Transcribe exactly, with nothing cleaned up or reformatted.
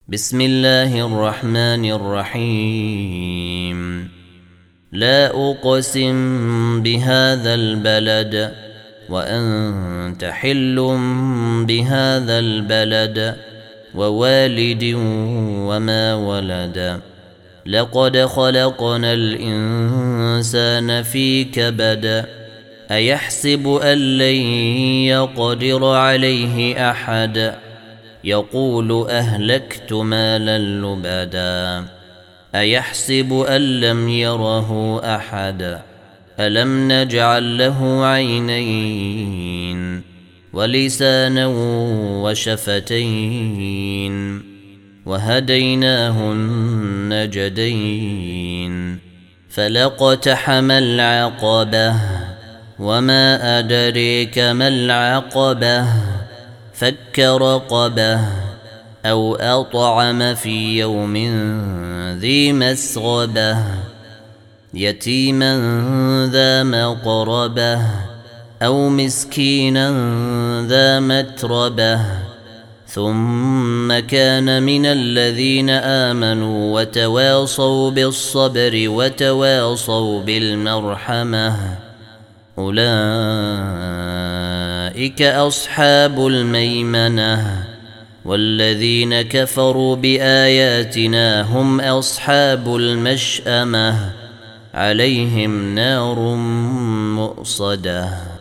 بسم الله الرحمن الرحيم. لا أقسم بهذا البلد وأنت حل بهذا البلد ووالد وما ولد. لقد خلقنا الإنسان في كبد. أيحسب أن لن يقدر عليه أحد. يقول أهلكت مالا لبدا. أيحسب أن لم يره أحد. ألم نجعل له عينين ولسانا وشفتين وهديناه النجدين. فلاقتحم العقبة وما أدريك ما العقبة. فك رقبة أو أطعم في يوم ذي مسغبة. يتيما ذا مقربة أو مسكينا ذا متربة. ثم كان من الذين آمنوا وتواصوا بالصبر وتواصوا بالمرحمة. أولئك أصحاب الميمنة. والذين كفروا بآياتنا هم أصحاب المشأمة. عليهم نار مؤصدة.